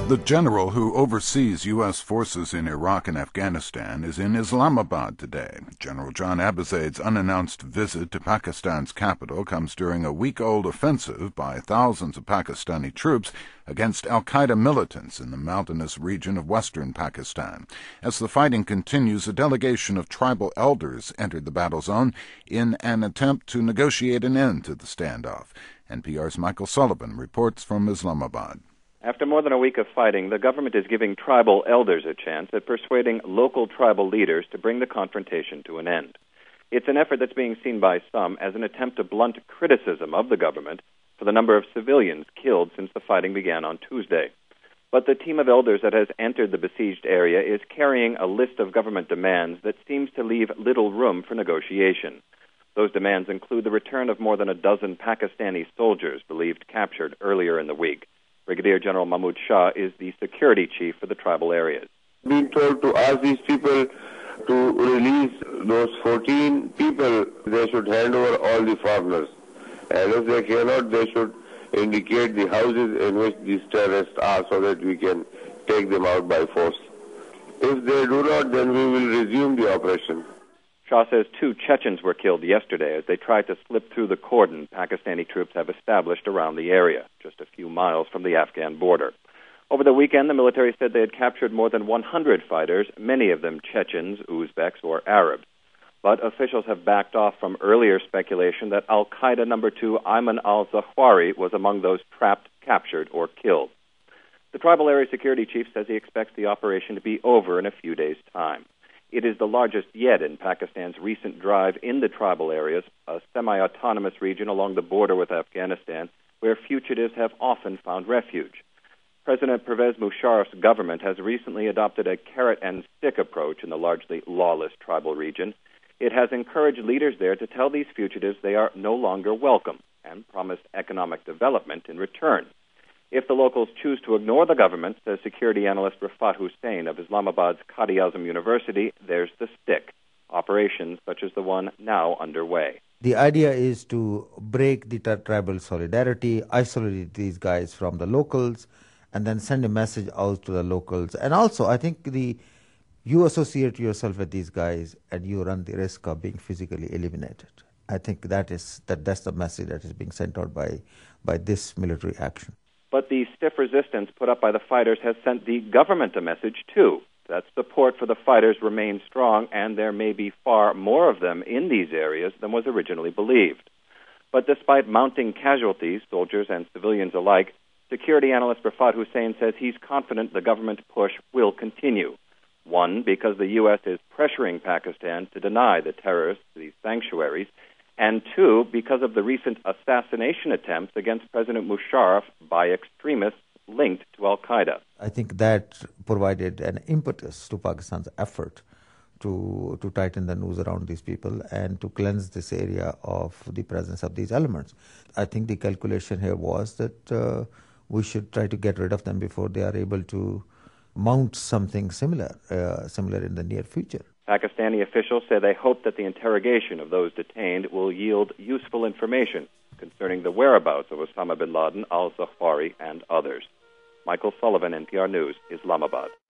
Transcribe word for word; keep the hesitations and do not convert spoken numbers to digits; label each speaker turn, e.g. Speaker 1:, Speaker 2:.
Speaker 1: The general who oversees U S forces in Iraq and Afghanistan is in Islamabad today. General John Abizaid's unannounced visit to Pakistan's capital comes during a week-old offensive by thousands of Pakistani troops against al-Qaeda militants in the mountainous region of western Pakistan. As the fighting continues, a delegation of tribal elders entered the battle zone in an attempt to negotiate an end to the standoff. N P R's Michael Sullivan reports from Islamabad.
Speaker 2: After more than a week of fighting, the government is giving tribal elders a chance at persuading local tribal leaders to bring the confrontation to an end. It's an effort that's being seen by some as an attempt to blunt criticism of the government for the number of civilians killed since the fighting began on Tuesday. But the team of elders that has entered the besieged area is carrying a list of government demands that seems to leave little room for negotiation. Those demands include the return of more than a dozen Pakistani soldiers believed captured earlier in the week. Brigadier General Mahmoud Shah is the security chief for the tribal areas.
Speaker 3: Being told to ask these people to release those fourteen people, they should hand over all the foreigners. And if they cannot, they should indicate the houses in which these terrorists are so that we can take them out by force. If they do not, then we will resume the operation.
Speaker 2: Shah says two Chechens were killed yesterday as they tried to slip through the cordon Pakistani troops have established around the area, just a few miles from the Afghan border. Over the weekend, the military said they had captured more than one hundred fighters, many of them Chechens, Uzbeks, or Arabs. But officials have backed off from earlier speculation that al-Qaeda number two Ayman al-Zawahiri was among those trapped, captured, or killed. The tribal area security chief says he expects the operation to be over in a few days' time. It is the largest yet in Pakistan's recent drive in the tribal areas, a semi-autonomous region along the border with Afghanistan, where fugitives have often found refuge. President Pervez Musharraf's government has recently adopted a carrot-and-stick approach in the largely lawless tribal region. It has encouraged leaders there to tell these fugitives they are no longer welcome and promised economic development in return. If the locals choose to ignore the government, says security analyst Rafat Hussain of Islamabad's Quaid-i-Azam University, there's the stick, operations such as the one now underway.
Speaker 4: The idea is to break the tribal solidarity, isolate these guys from the locals, and then send a message out to the locals. And also, I think the you associate yourself with these guys and you run the risk of being physically eliminated. I think that is that that's the message that is being sent out by, by this military action.
Speaker 2: But the stiff resistance put up by the fighters has sent the government a message, too, that support for the fighters remains strong and there may be far more of them in these areas than was originally believed. But despite mounting casualties, soldiers and civilians alike, security analyst Rafat Hussain says he's confident the government push will continue. One, because the U S is pressuring Pakistan to deny the terrorists these sanctuaries, and two, because of the recent assassination attempts against President Musharraf by extremists linked to al-Qaeda.
Speaker 4: I think that provided an impetus to Pakistan's effort to to tighten the noose around these people and to cleanse this area of the presence of these elements. I think the calculation here was that uh, we should try to get rid of them before they are able to mount something similar, uh, similar in the near future.
Speaker 2: Pakistani officials say they hope that the interrogation of those detained will yield useful information concerning the whereabouts of Osama bin Laden, al-Zawahiri, and others. Michael Sullivan, N P R News, Islamabad.